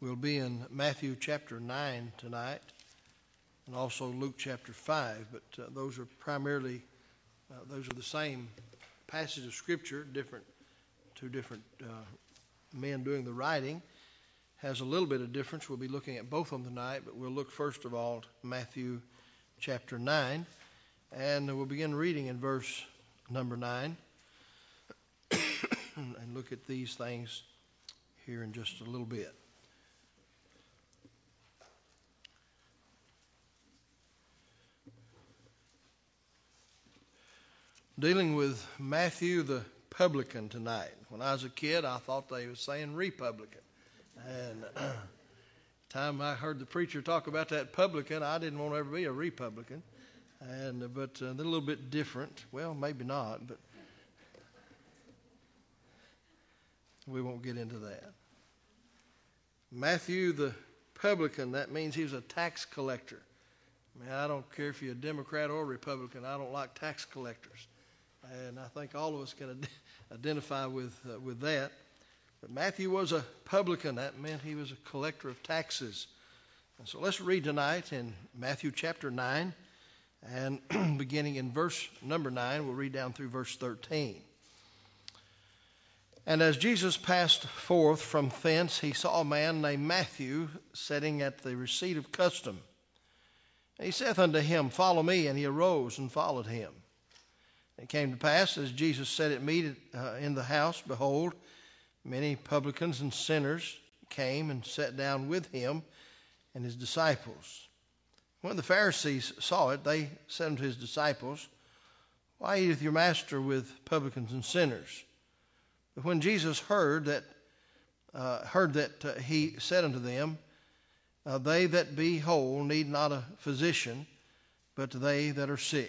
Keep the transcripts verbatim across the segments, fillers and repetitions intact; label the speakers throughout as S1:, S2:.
S1: We'll be in Matthew chapter nine tonight and also Luke chapter five, but uh, those are primarily, uh, those are the same passage of Scripture, different, two different uh, men doing the writing. Has a little bit of difference. We'll be looking at both of them tonight, but we'll look first of all at Matthew chapter nine, and we'll begin reading in verse number nine and look at these things here in just a little bit. Dealing with Matthew the publican tonight. When I was a kid, I thought they were saying Republican. And uh, time I heard the preacher talk about that publican, I didn't want to ever be a Republican. And uh, but uh, they're a little bit different. Well, maybe not, but we won't get into that. Matthew the publican, that means he was a tax collector. I mean, I don't care if you're a Democrat or a Republican, I don't like tax collectors. And I think all of us can ad- identify with uh, with that. But Matthew was a publican. That meant he was a collector of taxes. And so let's read tonight in Matthew chapter nine. And beginning in verse number nine, we'll read down through verse thirteen. And as Jesus passed forth from thence, he saw a man named Matthew sitting at the receipt of custom. And he saith unto him, Follow me. And he arose and followed him. It came to pass, as Jesus sat at meat uh, in the house, behold, many publicans and sinners came and sat down with him and his disciples. When the Pharisees saw it, they said unto his disciples, Why eateth your master with publicans and sinners? But when Jesus heard that, uh, heard that uh, he said unto them, uh, They that be whole need not a physician, but they that are sick.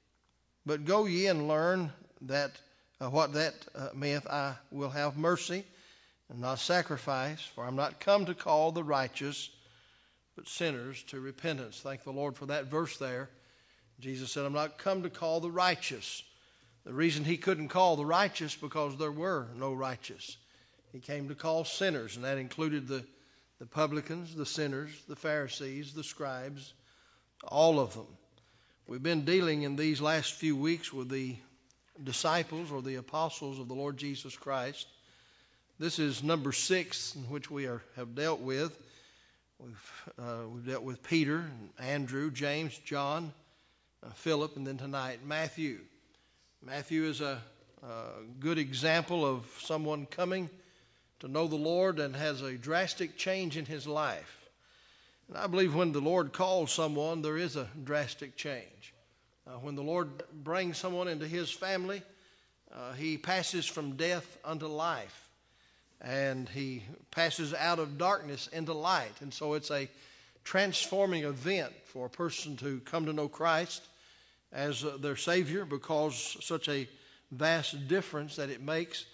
S1: But go ye and learn that uh, what that uh, meaneth, I will have mercy and not sacrifice, for I'm not come to call the righteous, but sinners to repentance. Thank the Lord for that verse there. Jesus said, I'm not come to call the righteous. The reason he couldn't call the righteous, because there were no righteous. He came to call sinners, and that included the, the publicans, the sinners, the Pharisees, the scribes, all of them. We've been dealing in these last few weeks with the disciples or the apostles of the Lord Jesus Christ. This is number six in which we are, have dealt with. We've, uh, we've dealt with Peter, Andrew, James, John, uh, Philip, and then tonight Matthew. Matthew is a, a good example of someone coming to know the Lord and has a drastic change in his life. And I believe when the Lord calls someone, there is a drastic change. Uh, when the Lord brings someone into his family, uh, he passes from death unto life. And he passes out of darkness into light. And so it's a transforming event for a person to come to know Christ as uh, their Savior, because such a vast difference that it makes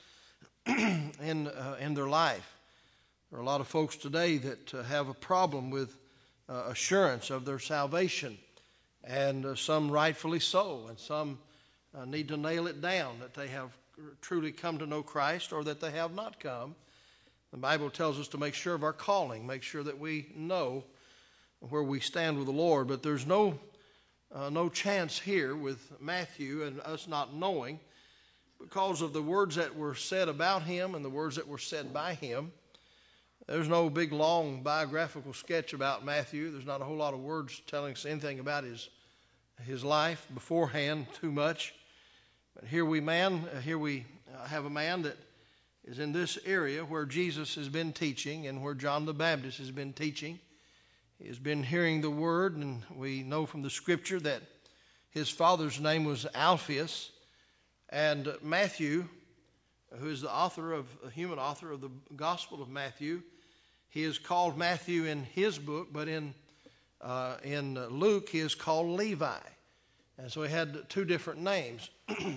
S1: in uh, in their life. There are a lot of folks today that uh, have a problem with uh, assurance of their salvation, and uh, some rightfully so, and some uh, need to nail it down that they have truly come to know Christ or that they have not come. The Bible tells us to make sure of our calling, make sure that we know where we stand with the Lord. But there's no uh, no chance here with Matthew and us not knowing, because of the words that were said about him and the words that were said by him. There's no big, long biographical sketch about Matthew. There's not a whole lot of words telling us anything about his his life beforehand too much. But here we man, uh, here we uh, have a man that is in this area where Jesus has been teaching and where John the Baptist has been teaching. He has been hearing the word, and we know from the Scripture that his father's name was Alphaeus, and Matthew, who is the author of, a human author of the Gospel of Matthew, he is called Matthew in his book, but in uh, in Luke he is called Levi. And so he had two different names.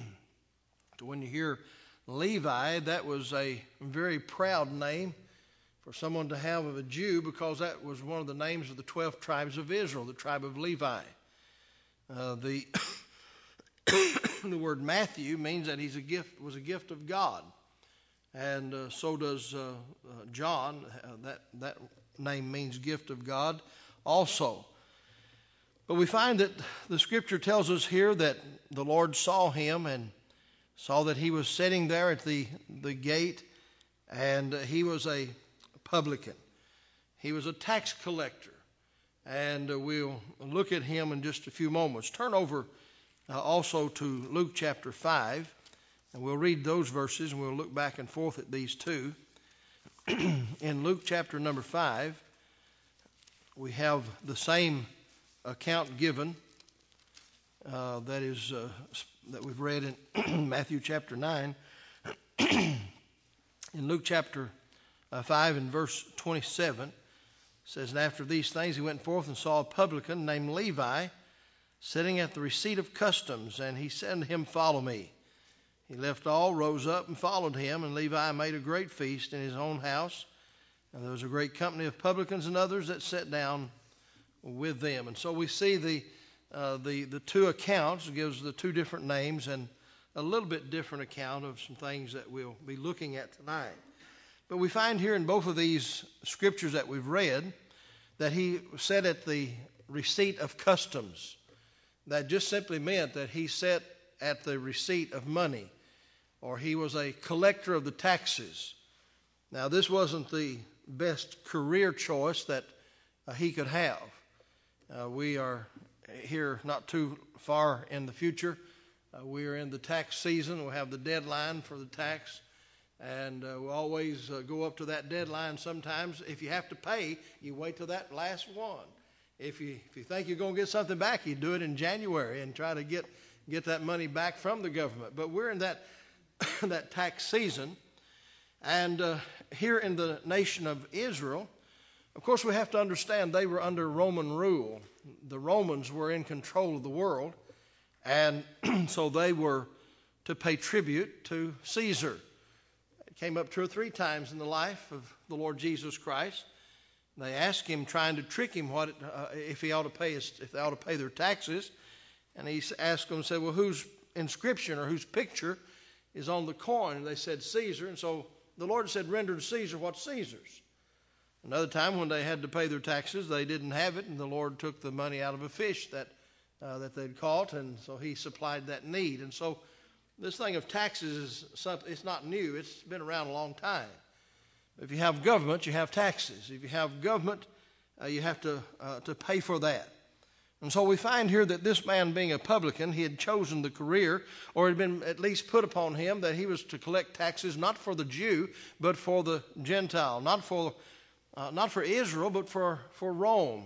S1: So when you hear Levi, that was a very proud name for someone to have of a Jew, because that was one of the names of the twelve tribes of Israel, the tribe of Levi. Uh, the the word Matthew means that he's a gift was a gift of God. and uh, so does uh, uh, John. Uh, that, that name means gift of God also. But we find that the Scripture tells us here that the Lord saw him and saw that he was sitting there at the, the gate, and he was a publican. He was a tax collector. And uh, we'll look at him in just a few moments. Turn over uh, also to Luke chapter five, and we'll read those verses, and we'll look back and forth at these two. In Luke chapter number five, we have the same account given uh, that is uh, that we've read in Matthew chapter nine. In Luke chapter uh, five and verse twenty-seven, it says, "And after these things he went forth and saw a publican named Levi sitting at the receipt of customs, and he said to him, Follow me. He left all, rose up, and followed him. And Levi made a great feast in his own house. And there was a great company of publicans and others that sat down with them." And so we see the uh, the the two accounts. It gives the two different names and a little bit different account of some things that we'll be looking at tonight. But we find here in both of these scriptures that we've read that he sat at the receipt of customs. That just simply meant that he sat at the receipt of money, or he was a collector of the taxes. Now, this wasn't the best career choice that uh, he could have. Uh, we are here not too far in the future. Uh, we are in the tax season. We'll have the deadline for the tax, and uh, we'll always uh, go up to that deadline sometimes. If you have to pay, you wait till that last one. If you if you think you're going to get something back, you do it in January and try to get get that money back from the government. But we're in that that tax season, and uh, here in the nation of Israel, of course, we have to understand they were under Roman rule. The Romans were in control of the world, and so they were to pay tribute to Caesar. It came up two or three times in the life of the Lord Jesus Christ. They asked him, trying to trick him, what it, uh, if he ought to pay his, if they ought to pay their taxes, and he asked them and said, "Well, whose inscription or whose picture is on the coin?" And they said, "Caesar." And so the Lord said, "Render to Caesar what's Caesar's." Another time when they had to pay their taxes, they didn't have it, and the Lord took the money out of a fish that uh, that they'd caught, and so he supplied that need. And so this thing of taxes is something, it's not new. It's been around a long time. If you have government, you have taxes. If you have government, uh, you have to uh, to pay for that. And so we find here that this man, being a publican, he had chosen the career, or it had been at least put upon him that he was to collect taxes not for the Jew, but for the Gentile, not for uh, not for Israel, but for for Rome.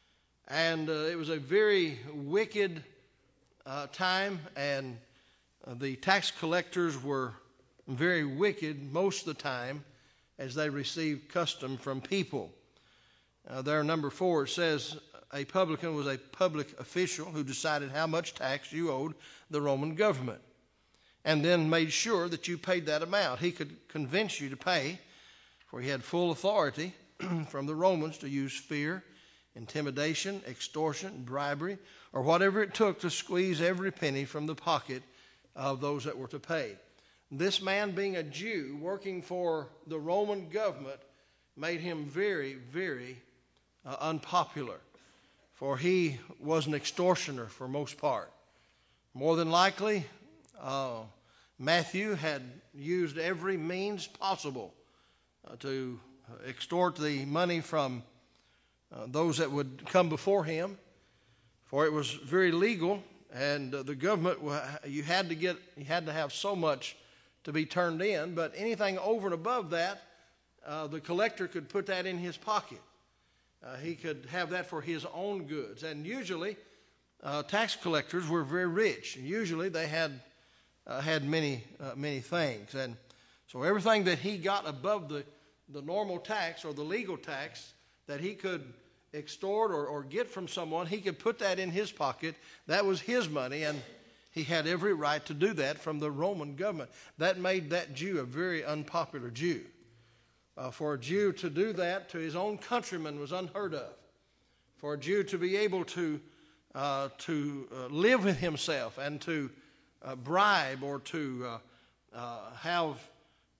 S1: And uh, it was a very wicked uh, time, and uh, the tax collectors were very wicked most of the time, as they received custom from people. Uh, there, number four, it says a publican was a public official who decided how much tax you owed the Roman government, and then made sure that you paid that amount. He could convince you to pay, for he had full authority from the Romans to use fear, intimidation, extortion, bribery, or whatever it took to squeeze every penny from the pocket of those that were to pay. This man, being a Jew working for the Roman government, made him very, very uh, unpopular, for he was an extortioner for most part. More than likely, uh, Matthew had used every means possible uh, to extort the money from uh, those that would come before him, for it was very legal, and uh, the government, you had to get, you had to have so much to be turned in, but anything over and above that, uh, the collector could put that in his pocket. Uh, he could have that for his own goods. And usually, uh, tax collectors were very rich. And usually, they had uh, had many uh, many things. And so everything that he got above the, the normal tax or the legal tax that he could extort or, or get from someone, he could put that in his pocket. That was his money, and he had every right to do that from the Roman government. That made that Jew a very unpopular Jew. Uh, for a Jew to do that to his own countrymen was unheard of. For a Jew to be able to uh, to uh, live with himself and to uh, bribe or to uh, uh, have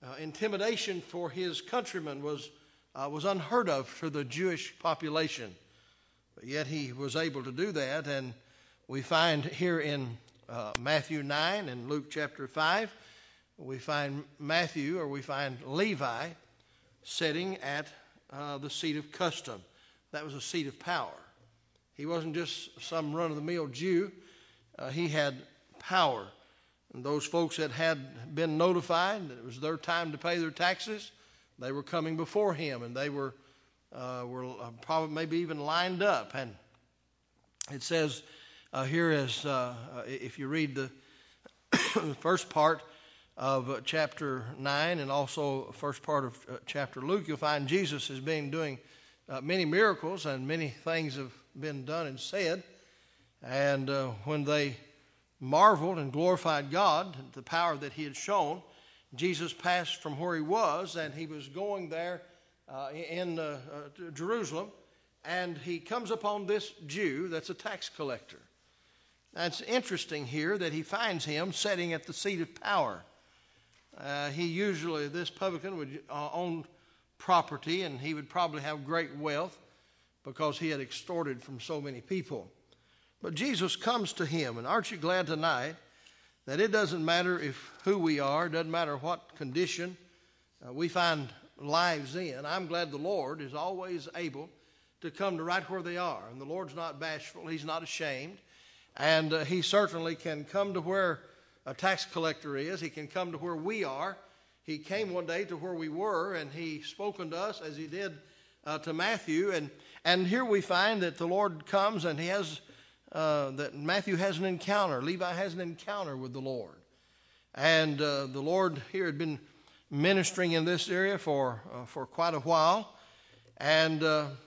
S1: Uh, intimidation for his countrymen was uh, was unheard of for the Jewish population. But yet he was able to do that, and we find here in uh, Matthew nine and Luke chapter five, we find Matthew, or we find Levi, sitting at uh, the seat of custom. That was a seat of power. He wasn't just some run-of-the-mill Jew. Uh, he had power. And those folks that had been notified that it was their time to pay their taxes, they were coming before him, and they were uh, were uh, probably maybe even lined up. And it says uh, here, as uh, if you read the first part of uh, chapter nine and also first part of uh, chapter Luke, you'll find Jesus has been doing uh, many miracles, and many things have been done and said. And uh, when they marveled and glorified God at the power that he had shown, Jesus passed from where he was, and he was going there uh, in uh, uh, Jerusalem, and he comes upon this Jew that's a tax collector. Now, it's interesting here that he finds him sitting at the seat of power. Uh, he usually, this publican would uh, own property, and he would probably have great wealth because he had extorted from so many people. But Jesus comes to him, and aren't you glad tonight that it doesn't matter if who we are, it doesn't matter what condition uh, we find lives in. I'm glad the Lord is always able to come to right where they are. And the Lord's not bashful, he's not ashamed. And uh, he certainly can come to where a tax collector is. He can come to where we are. He came one day to where we were, and he spoke unto us as he did uh, to Matthew. And, and here we find that the Lord comes, and he has Uh, that Matthew has an encounter. Levi has an encounter with the Lord. And uh, the Lord here had been ministering in this area for uh, for quite a while. And uh,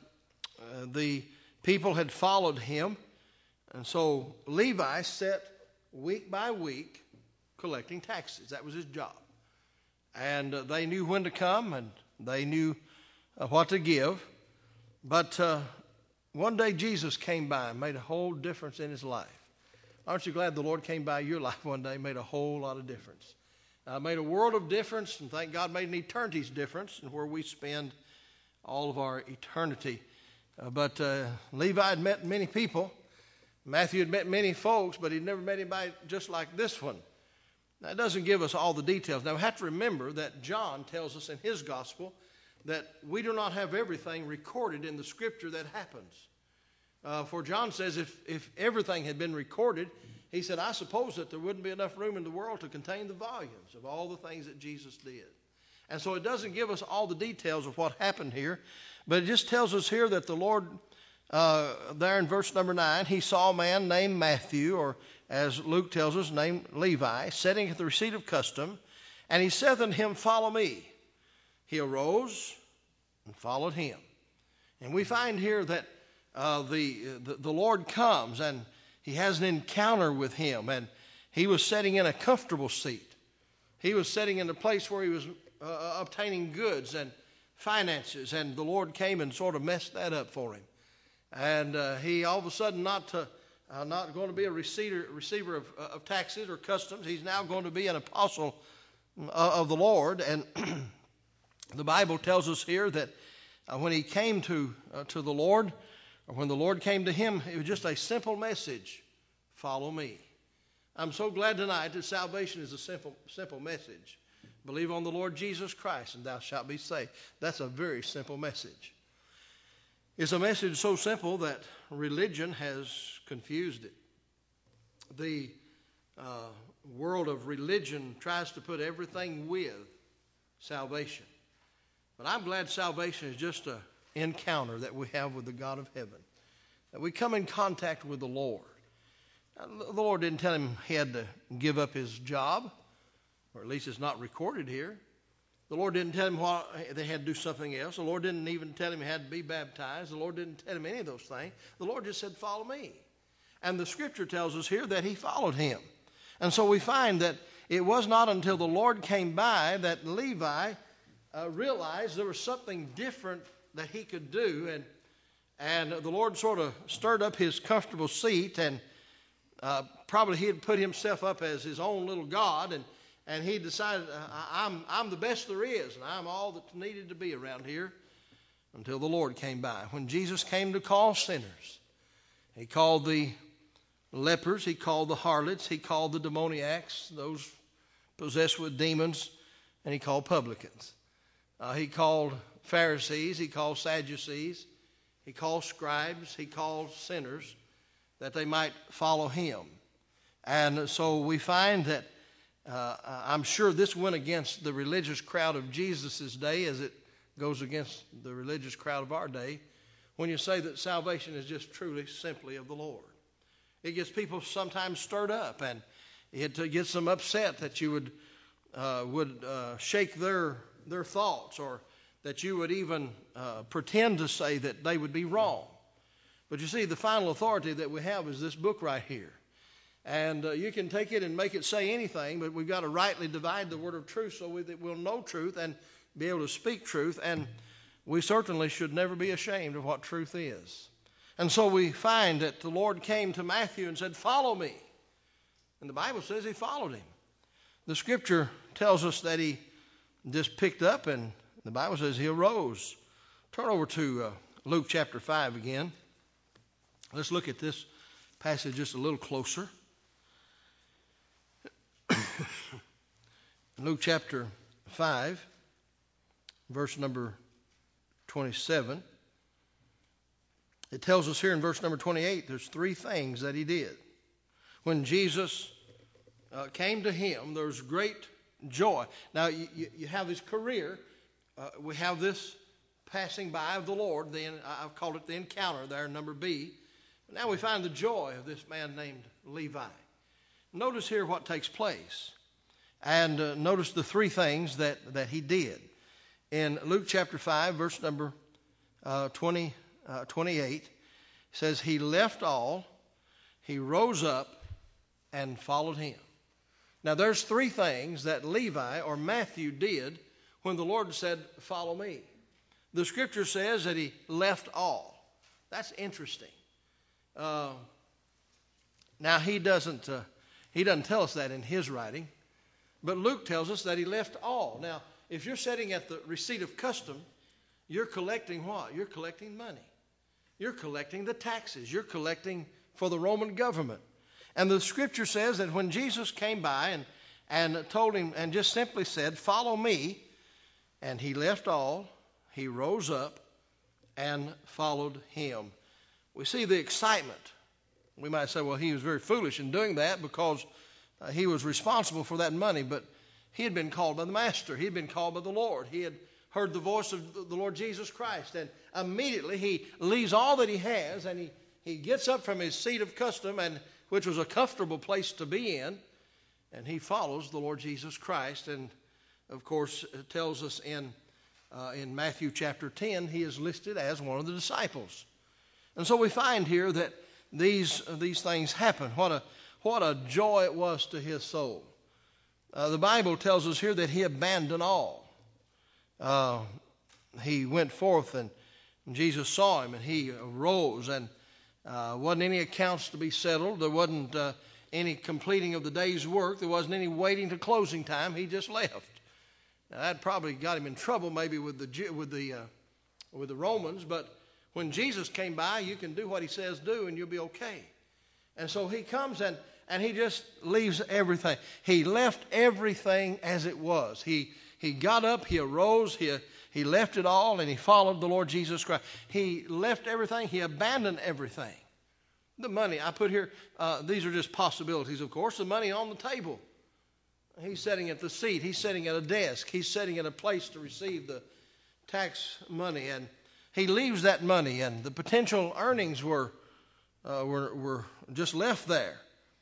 S1: uh, the people had followed him. And so Levi sat week by week collecting taxes. That was his job. And uh, they knew when to come, and they knew uh, what to give. But uh, one day Jesus came by and made a whole difference in his life. Aren't you glad the Lord came by your life one day and made a whole lot of difference? Uh, made a world of difference, and thank God made an eternity's difference in where we spend all of our eternity. Uh, but uh, Levi had met many people. Matthew had met many folks, but he'd never met anybody just like this one. Now, it doesn't give us all the details. Now, we have to remember that John tells us in his gospel that we do not have everything recorded in the Scripture that happens. Uh, for John says if, if everything had been recorded, he said, I suppose that there wouldn't be enough room in the world to contain the volumes of all the things that Jesus did. And so it doesn't give us all the details of what happened here, but it just tells us here that the Lord, uh, there in verse number nine, he saw a man named Matthew, or as Luke tells us, named Levi, sitting at the receipt of custom, and he saith unto him, Follow me. He arose and followed him. And we find here that uh, the, the the Lord comes, and he has an encounter with him. And he was sitting in a comfortable seat. He was sitting in a place where he was uh, obtaining goods and finances. And the Lord came and sort of messed that up for him. And uh, he all of a sudden not to, uh, not going to be a receiver, receiver of, uh, of taxes or customs. He's now going to be an apostle uh, of the Lord. And the Bible tells us here that uh, when he came to uh, to the Lord, or when the Lord came to him, it was just a simple message: follow me. I'm so glad tonight that salvation is a simple simple message. Believe on the Lord Jesus Christ, and thou shalt be saved. That's a very simple message. It's a message so simple that religion has confused it. The uh, world of religion tries to put everything with salvation. But I'm glad salvation is just an encounter that we have with the God of heaven, that we come in contact with the Lord. Now, the Lord didn't tell him he had to give up his job, or at least it's not recorded here. The Lord didn't tell him what, they had to do something else. The Lord didn't even tell him he had to be baptized. The Lord didn't tell him any of those things. The Lord just said, follow me. And the Scripture tells us here that he followed him. And so we find that it was not until the Lord came by that Levi uh, realized there was something different that he could do. And, and the Lord sort of stirred up his comfortable seat, and uh, probably he had put himself up as his own little God, and And he decided, I'm, I'm the best there is, and I'm all that's needed to be around here, until the Lord came by. When Jesus came to call sinners, he called the lepers, he called the harlots, he called the demoniacs, those possessed with demons, and he called publicans. Uh, he called Pharisees, he called Sadducees, he called scribes, he called sinners, that they might follow him. And so we find that Uh, I'm sure this went against the religious crowd of Jesus' day as it goes against the religious crowd of our day when you say that salvation is just truly, simply of the Lord. It gets people sometimes stirred up, and it gets them upset that you would uh, would uh, shake their their thoughts, or that you would even uh, pretend to say that they would be wrong. But you see, the final authority that we have is this book right here. And uh, you can take it and make it say anything, but we've got to rightly divide the word of truth so we, that we'll know truth and be able to speak truth. And we certainly should never be ashamed of what truth is. And so we find that the Lord came to Matthew and said, "Follow me." And the Bible says he followed him. The scripture tells us that he just picked up, and the Bible says he arose. Turn over to uh, Luke chapter five again. Let's look at this passage just a little closer. Luke chapter five, verse number twenty-seven. It tells us here in verse number twenty-eight, there's three things that he did. When Jesus uh, came to him, there was great joy. Now, you, you have his career. Uh, we have this passing by of the Lord. Then I've called it the encounter there, number B. But now we find the joy of this man named Levi. Notice here what takes place. And uh, notice the three things that, that he did. In Luke chapter five, verse number uh, twenty, uh, twenty-eight, it says, he left all, he rose up, and followed him. Now there's three things that Levi or Matthew did when the Lord said, "Follow me." The scripture says that he left all. That's interesting. Uh, now he doesn't uh, he doesn't tell us that in his writing, but Luke tells us that he left all. Now, if you're sitting at the receipt of custom, you're collecting what? You're collecting money. You're collecting the taxes. You're collecting for the Roman government. And the scripture says that when Jesus came by and, and told him and just simply said, "Follow me," and he left all, he rose up and followed him. We see the excitement. We might say, well, he was very foolish in doing that because uh, he was responsible for that money, but he had been called by the Master. He had been called by the Lord. He had heard the voice of the Lord Jesus Christ, and immediately he leaves all that he has, and he, he gets up from his seat of custom, and which was a comfortable place to be in, and he follows the Lord Jesus Christ. And, of course, it tells us in, uh, in Matthew chapter ten, he is listed as one of the disciples. And so we find here that these these things happen. What a what a joy it was to his soul. Uh, the Bible tells us here that he abandoned all. Uh, he went forth, and Jesus saw him, and he arose, and uh, wasn't any accounts to be settled. There wasn't uh, any completing of the day's work. There wasn't any waiting to closing time. He just left. Now, that probably got him in trouble, maybe with the with the uh, with the Romans, but when Jesus came by, you can do what he says do, and you'll be okay. And so he comes, and, and he just leaves everything. He left everything as it was. He he got up, he arose, he, he left it all, and he followed the Lord Jesus Christ. He left everything. He abandoned everything. The money, I put here, uh, these are just possibilities, of course. The money on the table. He's sitting at the seat. He's sitting at a desk. He's sitting at a place to receive the tax money, and he leaves that money, and the potential earnings were uh, were, were just left there.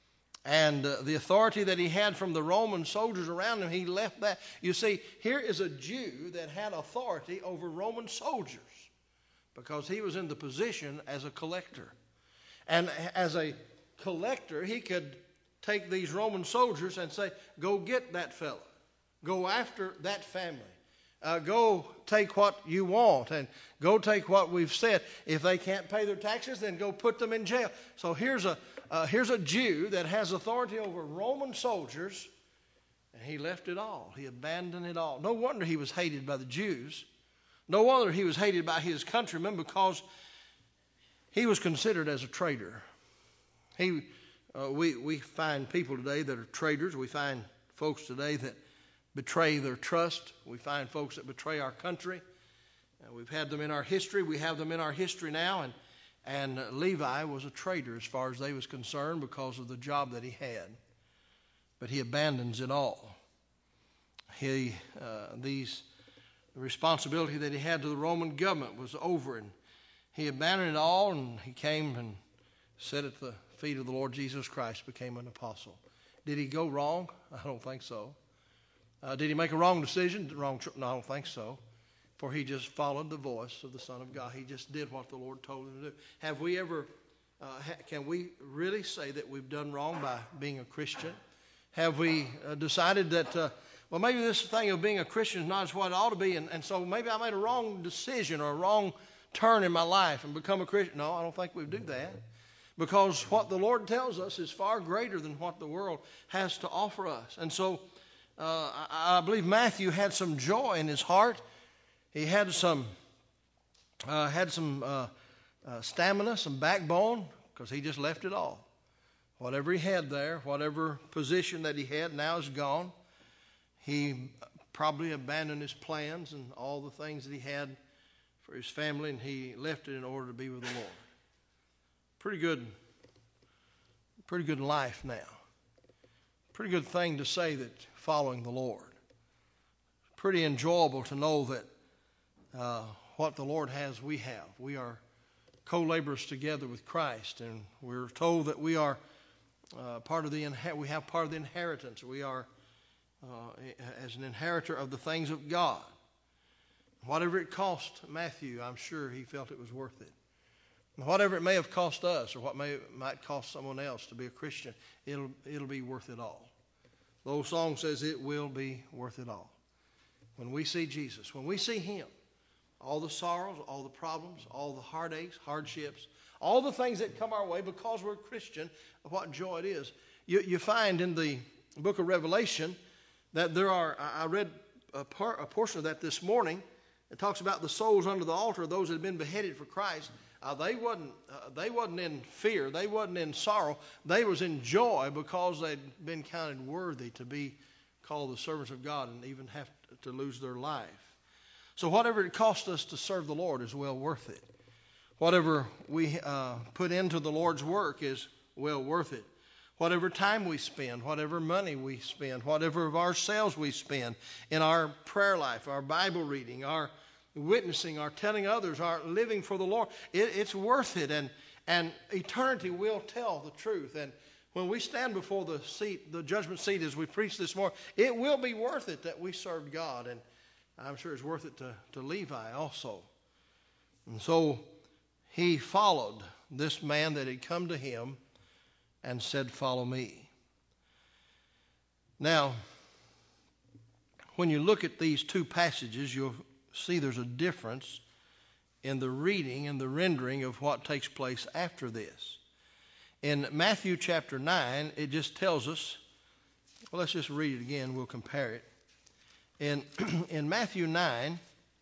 S1: And uh, the authority that he had from the Roman soldiers around him, he left that. You see, here is a Jew that had authority over Roman soldiers because he was in the position as a collector. And as a collector, he could take these Roman soldiers and say, "Go get that fella. Go after that family. Uh, go take what you want, and go take what we've said. If they can't pay their taxes, then go put them in jail." So here's a uh, here's a Jew that has authority over Roman soldiers. He left it all. He abandoned it all. No wonder he was hated by the Jews. No wonder he was hated by his countrymen, because he was considered as a traitor. He, uh, we, we find people today that are traitors. We find folks today that betray their trust. We find folks that betray our country. Uh, we've had them in our history. We have them in our history now. And, and uh, Levi was a traitor as far as they was concerned because of the job that he had. But he abandons it all. He, uh, these, the responsibility that he had to the Roman government was over, and he abandoned it all, and he came and sat at the feet of the Lord Jesus Christ, became an apostle. Did he go wrong? I don't think so. Uh, did he make a wrong decision? Wrong? No, I don't think so. For he just followed the voice of the Son of God. He just did what the Lord told him to do. Have we ever, uh, ha- can we really say that we've done wrong by being a Christian? Have we uh, decided that, uh, well, maybe this thing of being a Christian is not as what it ought to be, and, and so maybe I made a wrong decision or a wrong turn in my life and become a Christian? No, I don't think we do that. Because what the Lord tells us is far greater than what the world has to offer us. And so uh, I, I believe Matthew had some joy in his heart. He had some, uh, had some uh, uh, stamina, some backbone, because he just left it all. Whatever he had there, whatever position that he had now is gone. He probably abandoned his plans and all the things that he had for his family, and he left it in order to be with the Lord. Pretty good, pretty good life now. Pretty good thing to say that following the Lord. Pretty enjoyable to know that uh, what the Lord has, we have. We are co-laborers together with Christ, and we're told that we are Uh, part of the inher- we have part of the inheritance. We are uh, as an inheritor of the things of God. Whatever it cost Matthew, I'm sure he felt it was worth it. And whatever it may have cost us, or what may might cost someone else to be a Christian, it'll it'll be worth it all. The old song says it will be worth it all. When we see Jesus, when we see Him, all the sorrows, all the problems, all the heartaches, hardships, all the things that come our way because we're a Christian, what joy it is. You, you find in the book of Revelation that there are, I read a, par, a portion of that this morning. It talks about the souls under the altar, those that have been beheaded for Christ. Uh, they wasn't, uh, they wasn't in fear. They wasn't in sorrow. They was in joy because they'd been counted worthy to be called the servants of God and even have to lose their life. So whatever it costs us to serve the Lord is well worth it. Whatever we uh, put into the Lord's work is well worth it. Whatever time we spend, whatever money we spend, whatever of ourselves we spend in our prayer life, our Bible reading, our witnessing, our telling others, our living for the Lord, it, it's worth it. And, and eternity will tell the truth. And when we stand before the seat, the judgment seat as we preach this morning, it will be worth it that we served God. And I'm sure it's worth it to, to Levi also. And so he followed this man that had come to him and said, "Follow me." Now, when you look at these two passages, you'll see there's a difference in the reading and the rendering of what takes place after this. In Matthew chapter nine, it just tells us, well, let's just read it again. We'll compare it. In, in Matthew nine,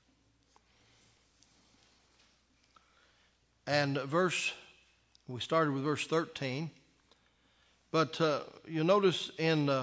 S1: and verse, we started with verse thirteen, but uh, you'll notice in, uh,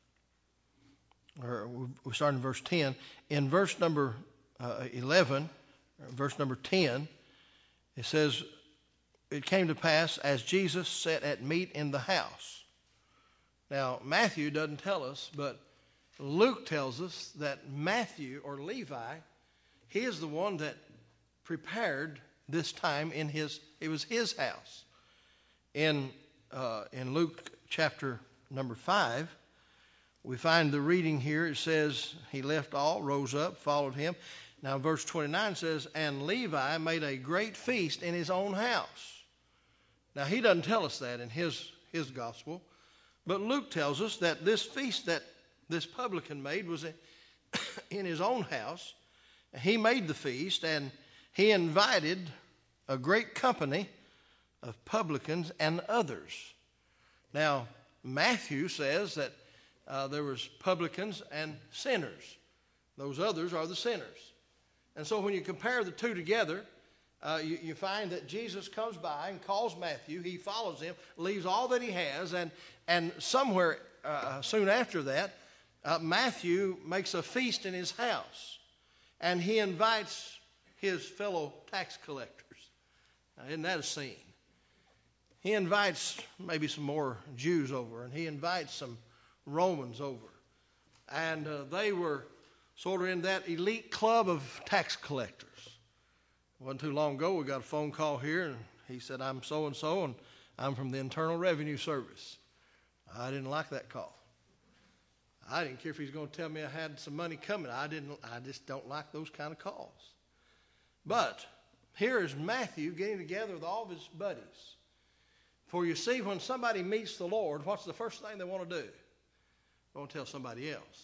S1: or we started in verse ten, in verse number uh, eleven, verse number ten, it says, "It came to pass as Jesus sat at meat in the house." Now, Matthew doesn't tell us, but Luke tells us that Matthew, or Levi, he is the one that prepared this time in his, it was his house. In, uh, in Luke chapter number five, we find the reading here. It says, he left all, rose up, followed him. Now verse twenty-nine says, "And Levi made a great feast in his own house." Now he doesn't tell us that in his, his gospel, but Luke tells us that this feast that this publican made was in his own house. He made the feast, and he invited a great company of publicans and others. Now, Matthew says that uh, there was publicans and sinners. Those others are the sinners. And so when you compare the two together, uh, you, you find that Jesus comes by and calls Matthew. He follows him, leaves all that he has, and, and somewhere uh, soon after that, uh, Matthew makes a feast in his house, and he invites his fellow tax collectors. Now, isn't that a scene? He invites maybe some more Jews over, and he invites some Romans over. And uh, they were sort of in that elite club of tax collectors. It wasn't too long ago, we got a phone call here, and he said, I'm so-and-so, and I'm from the Internal Revenue Service. I didn't like that call. I didn't care if he was going to tell me I had some money coming. I didn't. I just don't like those kind of calls. But here is Matthew getting together with all of his buddies. For you see, when somebody meets the Lord, what's the first thing they want to do? They want to tell somebody else.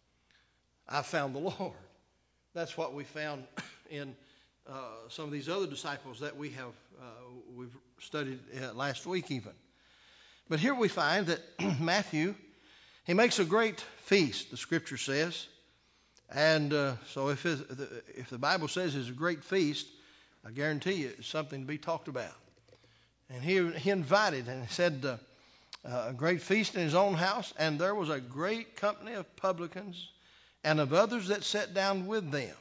S1: I found the Lord. That's what we found in uh, some of these other disciples that we have uh, we've studied uh, last week even. But here we find that Matthew, he makes a great feast, the Scripture says. And uh, so if, it, if the Bible says it's a great feast, I guarantee you it's something to be talked about. And he, he invited and said uh, uh, a great feast in his own house, and there was a great company of publicans and of others that sat down with them.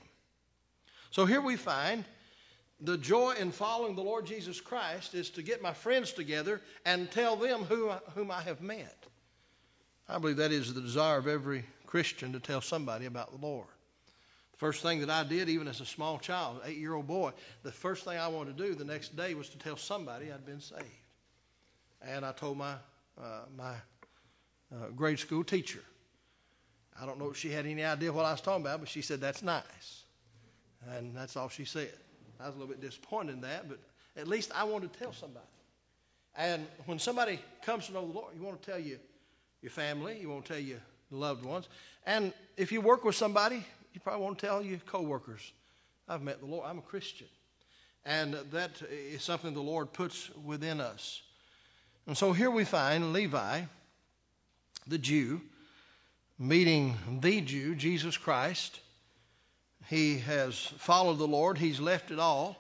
S1: So here we find the joy in following the Lord Jesus Christ is to get my friends together and tell them who I, whom I have met. I believe that is the desire of every Christian, to tell somebody about the Lord. The first thing that I did, even as a small child, eight-year-old boy, the first thing I wanted to do the next day was to tell somebody I'd been saved. And I told my uh, my uh, grade school teacher. I don't know if she had any idea what I was talking about, but she said, that's nice. And that's all she said. I was a little bit disappointed in that, but at least I wanted to tell somebody. And when somebody comes to know the Lord, you want to tell you, your family, you want to tell your loved ones. And if you work with somebody, you probably want to tell your coworkers, I've met the Lord, I'm a Christian. And that is something the Lord puts within us. And so here we find Levi, the Jew, meeting the Jew, Jesus Christ. He has followed the Lord. He's left it all.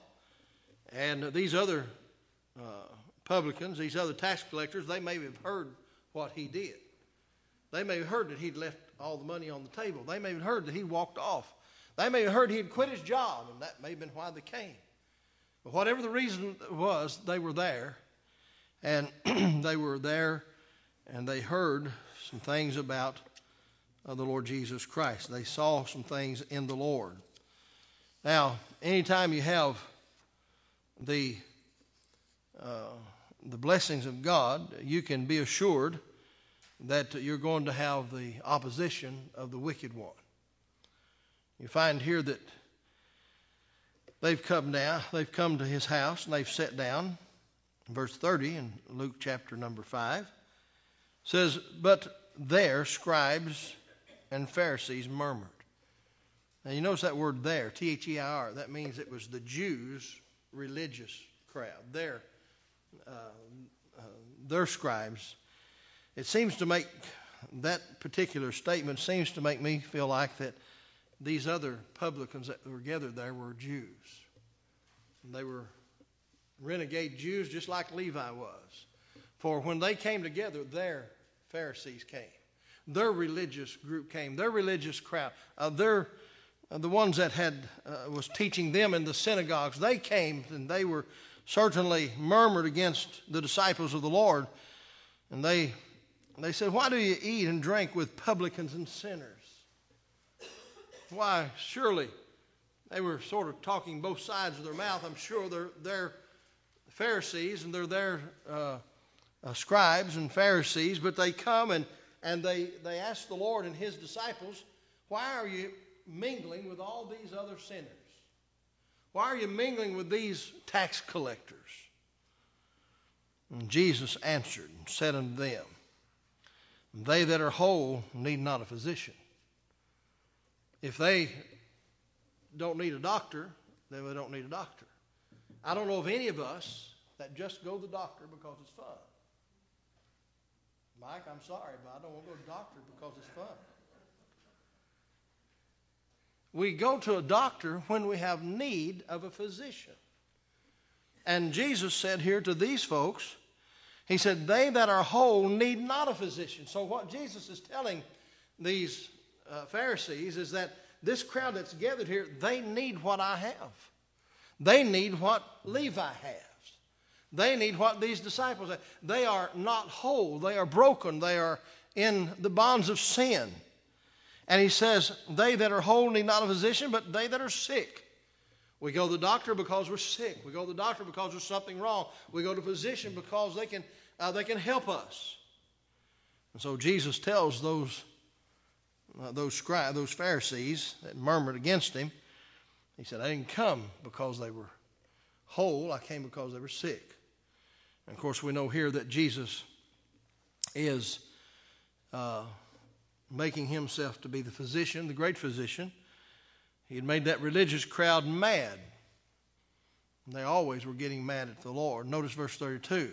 S1: And these other uh, publicans, these other tax collectors, they may have heard what he did. They may have heard that he'd left all the money on the table. They may have heard that he walked off. They may have heard he had quit his job, and that may have been why they came. But whatever the reason was, they were there. And they were there, and they heard some things about uh, the Lord Jesus Christ. They saw some things in the Lord. Now, anytime you have the uh, the blessings of God, you can be assured that you're going to have the opposition of the wicked one. You find here that they've come down, they've come to his house, and they've sat down. Verse thirty in Luke chapter number five says, but there scribes and Pharisees murmured. Now you notice that word there, T H E I R, that means it was the Jews' religious crowd. Their, uh, uh, their scribes. It seems to make, that particular statement seems to make me feel like that these other publicans that were gathered there were Jews. And they were renegade Jews just like Levi was. For when they came together, their Pharisees came. Their religious group came. Their religious crowd. Uh, their, uh, the ones that had uh, was teaching them in the synagogues, they came and they were certainly murmured against the disciples of the Lord. And they... They said, why do you eat and drink with publicans and sinners? Why, surely they were sort of talking both sides of their mouth. I'm sure they're, they're Pharisees and they're their uh, uh, scribes and Pharisees, but they come and, and they, they ask the Lord and his disciples, why are you mingling with all these other sinners? Why are you mingling with these tax collectors? And Jesus answered and said unto them, they that are whole need not a physician. If they don't need a doctor, then they don't need a doctor. I don't know of any of us that just go to the doctor because it's fun. Mike, I'm sorry, but I don't want to go to the doctor because it's fun. We go to a doctor when we have need of a physician. And Jesus said here to these folks, he said, they that are whole need not a physician. So what Jesus is telling these uh, Pharisees is that this crowd that's gathered here, they need what I have. They need what Levi has. They need what these disciples have. They are not whole. They are broken. They are in the bonds of sin. And he says, they that are whole need not a physician, but they that are sick. We go to the doctor because we're sick. We go to the doctor because there's something wrong. We go to the physician because they can uh, they can help us. And so Jesus tells those uh, those scribes, those Pharisees that murmured against him, he said, I didn't come because they were whole. I came because they were sick. And of course, we know here that Jesus is uh, making himself to be the physician, the great physician. He had made that religious crowd mad. They always were getting mad at the Lord. Notice verse thirty-two.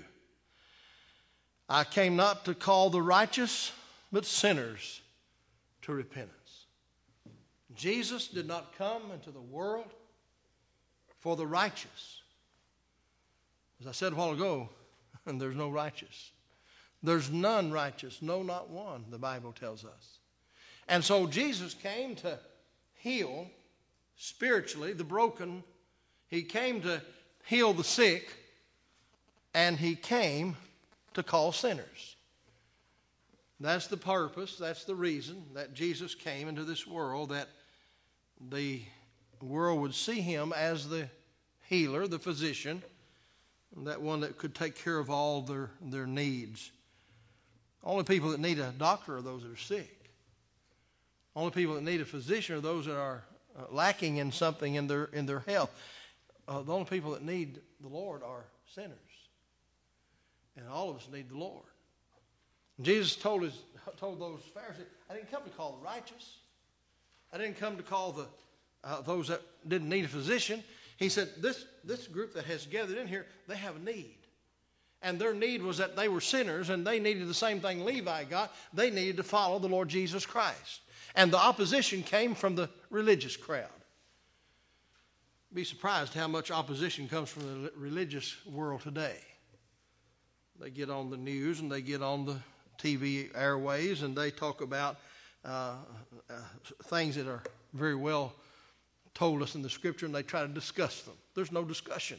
S1: I came not to call the righteous, but sinners to repentance. Jesus did not come into the world for the righteous. As I said a while ago, and there's no righteous. There's none righteous, no, not one, the Bible tells us. And so Jesus came to heal spiritually the broken. He came to heal the sick, and he came to call sinners. That's the purpose, that's the reason that Jesus came into this world, that the world would see him as the healer, the physician, that one that could take care of all their, their needs. Only people that need a doctor are those that are sick. Only people that need a physician are those that are uh, lacking in something in their in their health. Uh, the only people that need the Lord are sinners. And all of us need the Lord. And Jesus told his told those Pharisees, I didn't come to call the righteous. I didn't come to call the uh, those that didn't need a physician. He said, this, this group that has gathered in here, they have a need. And their need was that they were sinners, and they needed the same thing Levi got. They needed to follow the Lord Jesus Christ. And the opposition came from the religious crowd. Be surprised how much opposition comes from the religious world today. They get on the news and they get on the T V airways and they talk about uh, uh, things that are very well told us in the Scripture, and they try to discuss them. There's no discussion.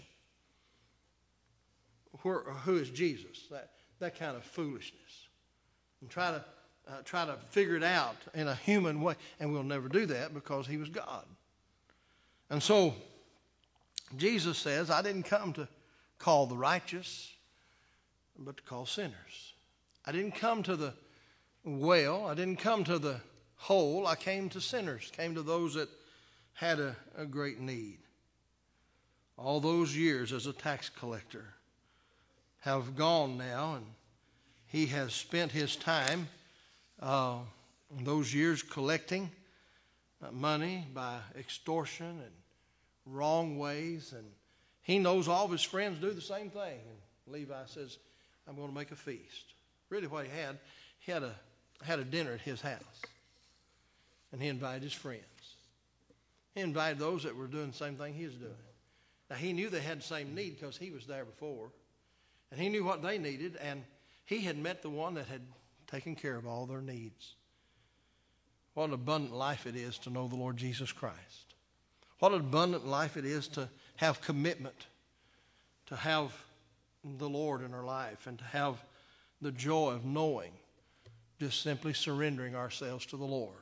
S1: Where, who is Jesus? That that kind of foolishness. And try to uh, try to figure it out in a human way, and we'll never do that because he was God. And so Jesus says, I didn't come to call the righteous, but to call sinners. I didn't come to the well. I didn't come to the whole. I came to sinners, came to those that had a, a great need. All those years as a tax collector have gone now, and he has spent his time uh, those years collecting money by extortion and wrong ways, and he knows all of his friends do the same thing. And Levi says, I'm going to make a feast. Really what he had, he had a had a dinner at his house, and he invited his friends. He invited those that were doing the same thing he was doing. Now, he knew they had the same need because he was there before. And he knew what they needed, and he had met the one that had taken care of all their needs. What an abundant life it is to know the Lord Jesus Christ. What an abundant life it is to have commitment, to have the Lord in our life, and to have the joy of knowing, just simply surrendering ourselves to the Lord.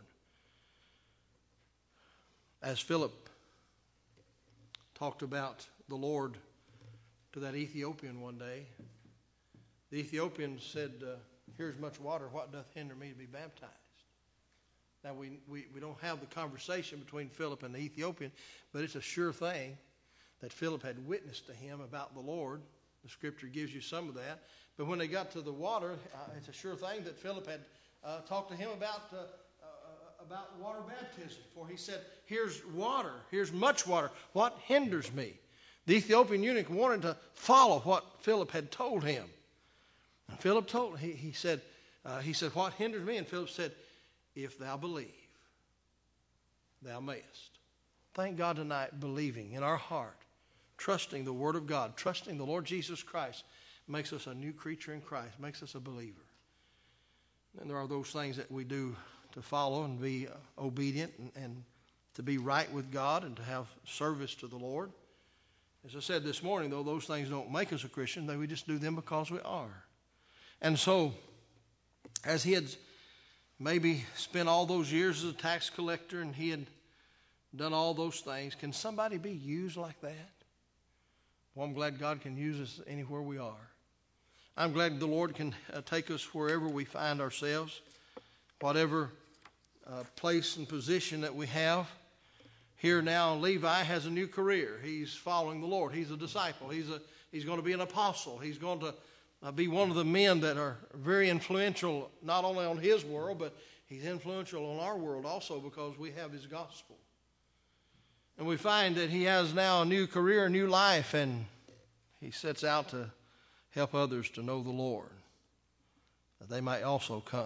S1: As Philip talked about the Lord to that Ethiopian one day, the Ethiopian said, uh, here's much water, what doth hinder me to be baptized? Now, we, we, we don't have the conversation between Philip and the Ethiopian, but it's a sure thing that Philip had witnessed to him about the Lord. The Scripture gives you some of that. But when they got to the water, uh, it's a sure thing that Philip had uh, talked to him about uh, about water baptism. For he said, here's water, here's much water. What hinders me? The Ethiopian eunuch wanted to follow what Philip had told him. And Philip told, he, he said, uh, he said, what hinders me? And Philip said, if thou believe, thou mayest. Thank God tonight, believing in our heart, trusting the Word of God, trusting the Lord Jesus Christ, makes us a new creature in Christ, makes us a believer. And there are those things that we do to follow and be obedient and, and to be right with God and to have service to the Lord. As I said this morning, though, those things don't make us a Christian. They, we just do them because we are. And so, as he had maybe spent all those years as a tax collector and he had done all those things, can somebody be used like that? Well, I'm glad God can use us anywhere we are. I'm glad the Lord can uh, take us wherever we find ourselves, whatever uh, place and position that we have. Here now, Levi has a new career. He's following the Lord. He's a disciple. He's a he's going to be an apostle. He's going to uh, be one of the men that are very influential, not only on his world, but he's influential on our world also because we have his gospel. And we find that he has now a new career, a new life, and he sets out to help others to know the Lord, that they might also come.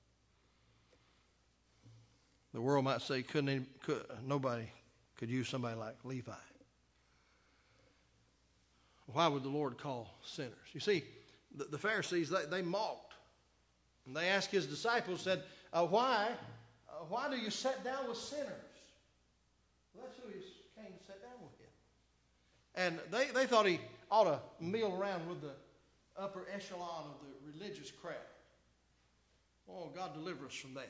S1: The world might say, couldn't any, could, nobody could use somebody like Levi. Why would the Lord call sinners? You see, the, the Pharisees, they, they mocked. And they asked his disciples, said, uh, why, uh, why do you sit down with sinners? Well, that's who he came to sit down with him. And they, they thought he ought to meal around with the upper echelon of the religious crowd. Oh, God deliver us from that.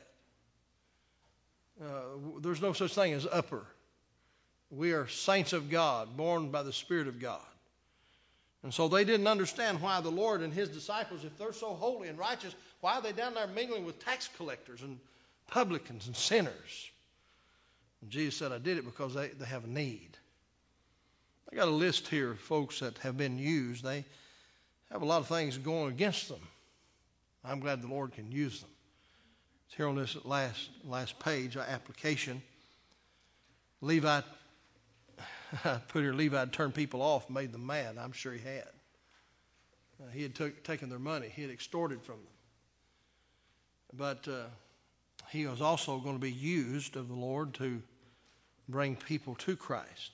S1: Uh, there's no such thing as upper. We are saints of God, born by the Spirit of God. And so they didn't understand why the Lord and his disciples, if they're so holy and righteous, why are they down there mingling with tax collectors and publicans and sinners? And Jesus said, I did it because they, they have a need. I got a list here of folks that have been used. They have a lot of things going against them. I'm glad the Lord can use them. It's here on this last last page, application. Levi, I put here, Levi turned people off, made them mad. I'm sure he had. Uh, he had took, taken their money. He had extorted from them. But uh, he was also going to be used of the Lord to bring people to Christ.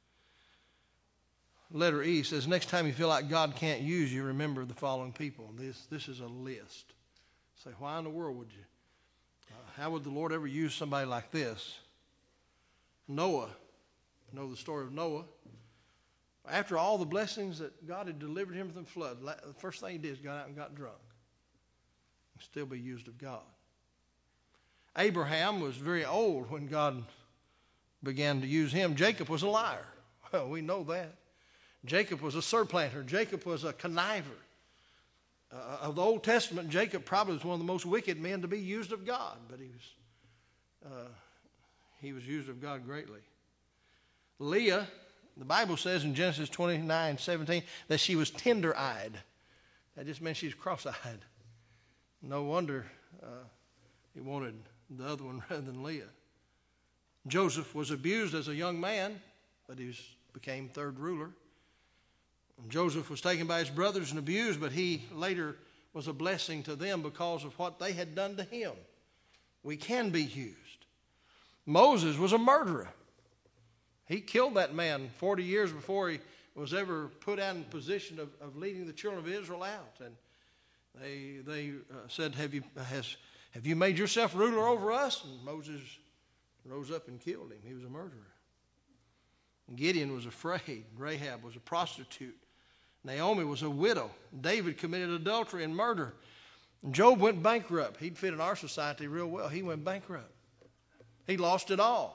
S1: Letter E says, next time you feel like God can't use you, remember the following people. This, this is a list. Say, why in the world would you? Uh, how would the Lord ever use somebody like this? Noah. You know the story of Noah. After all the blessings that God had delivered him from the flood, the first thing he did is got out and got drunk. And still be used of God. Abraham was very old when God began to use him. Jacob was a liar. Well, we know that. Jacob was a surplanter. Jacob was a conniver. Uh, of the Old Testament, Jacob probably was one of the most wicked men to be used of God, but he was uh, he was used of God greatly. Leah, the Bible says in Genesis twenty-nine seventeen that she was tender-eyed. That just meant she's cross-eyed. No wonder uh, he wanted the other one rather than Leah. Joseph was abused as a young man, but he was, became third ruler. Joseph was taken by his brothers and abused, but he later was a blessing to them because of what they had done to him. We can be used. Moses was a murderer. He killed that man forty years before he was ever put out in position of, of leading the children of Israel out. And they they uh, said, have you, has, have you made yourself ruler over us? And Moses rose up and killed him. He was a murderer. Gideon was afraid. Rahab was a prostitute. Naomi was a widow. David committed adultery and murder. Job went bankrupt. He'd fit in our society real well. He went bankrupt. He lost it all.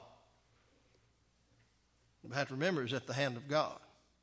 S1: You have to remember, it's at the hand of God.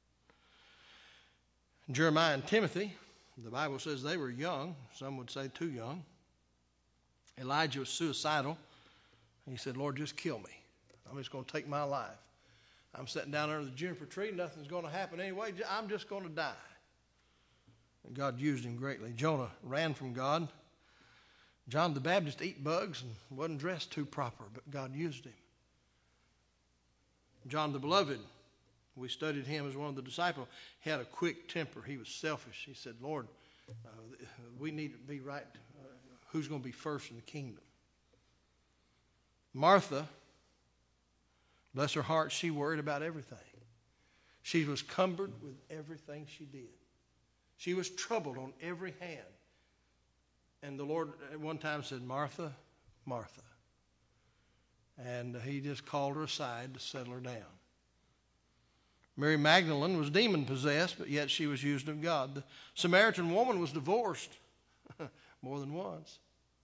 S1: Jeremiah and Timothy, the Bible says they were young. Some would say too young. Elijah was suicidal. He said, Lord, just kill me. I'm just going to take my life. I'm sitting down under the juniper tree. Nothing's going to happen anyway. I'm just going to die. And God used him greatly. Jonah ran from God. John the Baptist ate bugs and wasn't dressed too proper, but God used him. John the Beloved, we studied him as one of the disciples. He had a quick temper. He was selfish. He said, Lord, uh, we need to be right. Uh, who's going to be first in the kingdom. Martha, bless her heart, she worried about everything. She was cumbered with everything she did. She was troubled on every hand. And the Lord at one time said, Martha, Martha. And he just called her aside to settle her down. Mary Magdalene was demon-possessed, but yet she was used of God. The Samaritan woman was divorced more than once.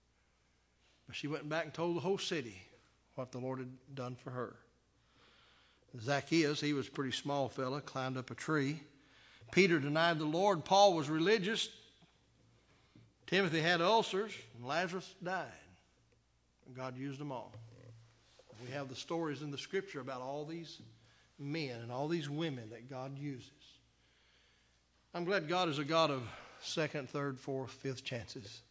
S1: But she went back and told the whole city what the Lord had done for her. Zacchaeus, he was a pretty small fella, climbed up a tree. Peter denied the Lord. Paul was religious. Timothy had ulcers, and Lazarus died. And God used them all. We have the stories in the Scripture about all these men and all these women that God uses. I'm glad God is a God of second, third, fourth, fifth chances.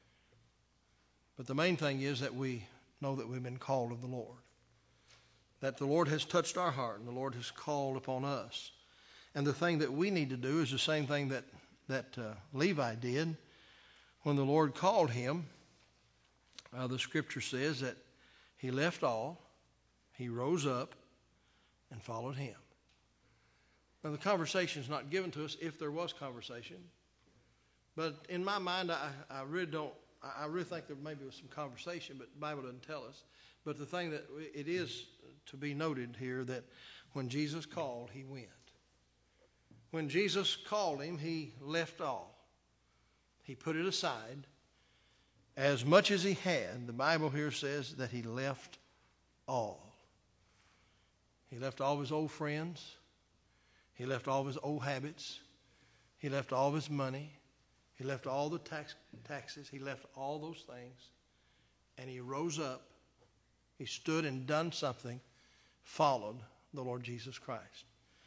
S1: But the main thing is that we know that we've been called of the Lord. That the Lord has touched our heart and the Lord has called upon us. And the thing that we need to do is the same thing that, that uh, Levi did when the Lord called him. Uh, the Scripture says that he left all, he rose up, and followed him. Now, the conversation is not given to us if there was conversation. But in my mind, I, I really don't, I really think there maybe was some conversation, but the Bible doesn't tell us. But the thing that it is to be noted here that when Jesus called, he went. When Jesus called him, he left all. He put it aside. As much as he had, the Bible here says that he left all. He left all of his old friends. He left all of his old habits. He left all of his money. He left all the tax, taxes. He left all those things. And he rose up. He stood and done something, followed the Lord Jesus Christ.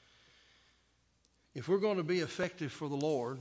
S1: If we're going to be effective for the Lord,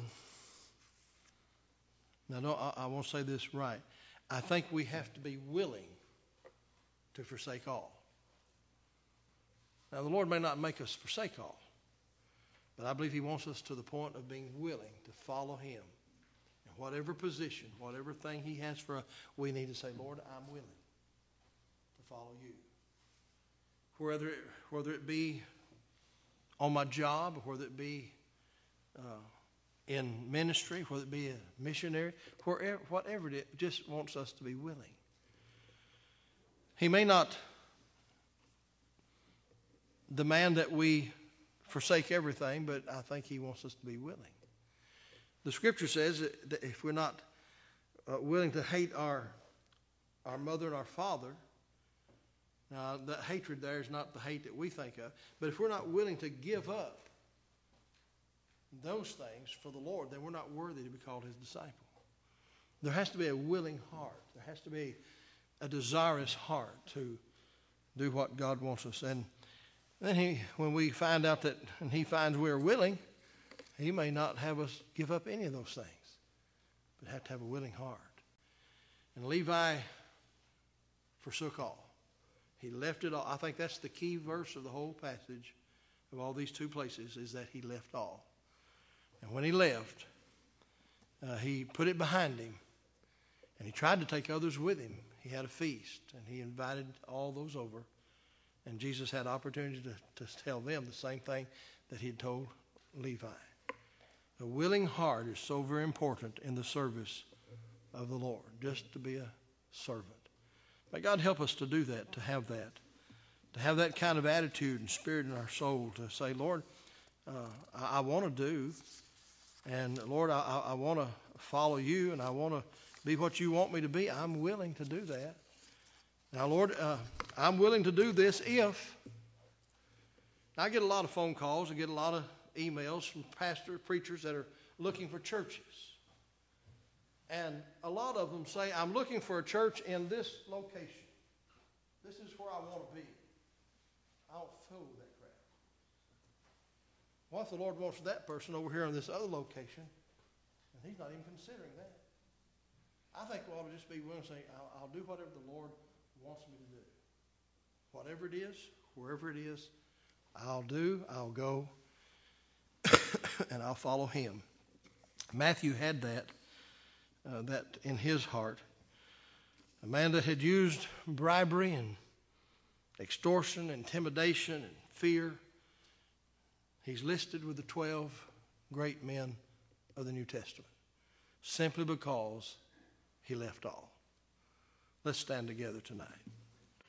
S1: now no, I, I won't say this right. I think we have to be willing to forsake all. Now, the Lord may not make us forsake all, but I believe he wants us to the point of being willing to follow him. In whatever position, whatever thing he has for us, we need to say, Lord, I'm willing to follow you. Whether it, whether it be on my job, or whether it be uh, in ministry, whether it be a missionary, wherever, whatever it is, just wants us to be willing. He may not demand that we forsake everything, but I think he wants us to be willing. The Scripture says that if we're not uh, willing to hate our our mother and our father, now that hatred there is not the hate that we think of, but if we're not willing to give up those things for the Lord, then we're not worthy to be called his disciple. There has to be a willing heart. There has to be a desirous heart to do what God wants us. And then he, when we find out that, and he finds we're willing, he may not have us give up any of those things, but have to have a willing heart. And Levi forsook all. He left it all. I think that's the key verse of the whole passage of all these two places, is that he left all. And when he left, uh, he put it behind him, and he tried to take others with him. He had a feast, and he invited all those over. And Jesus had opportunity to, to tell them the same thing that he had told Levi. A willing heart is so very important in the service of the Lord, just to be a servant. May God help us to do that, to have that, to have that kind of attitude and spirit in our soul, to say, Lord, uh, I, I want to do, and Lord, I, I want to follow you, and I want to be what you want me to be. I'm willing to do that. Now, Lord, uh, I'm willing to do this if. I get a lot of phone calls. I get a lot of emails from pastors, preachers that are looking for churches. And a lot of them say, I'm looking for a church in this location. This is where I want to be. I don't fool with that crap. What if the Lord wants that person over here in this other location, and he's not even considering that? I think we ought to just be willing to say, I'll, I'll do whatever the Lord wants me to do. Whatever it is, wherever it is, I'll do, I'll go, and I'll follow him. Matthew had that, uh, that in his heart. A man that had used bribery and extortion, intimidation, and fear. He's listed with the twelve great men of the New Testament simply because he left all. Let's stand together tonight.